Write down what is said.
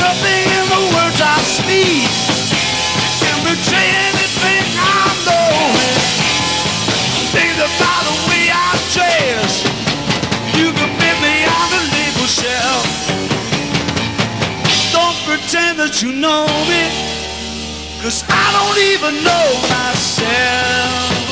nothing in the words I speak can betray anything I know. Think about the way I dress. You can fit me on the label shelf. Don't pretend that you know me, 'cause I don't even know myself.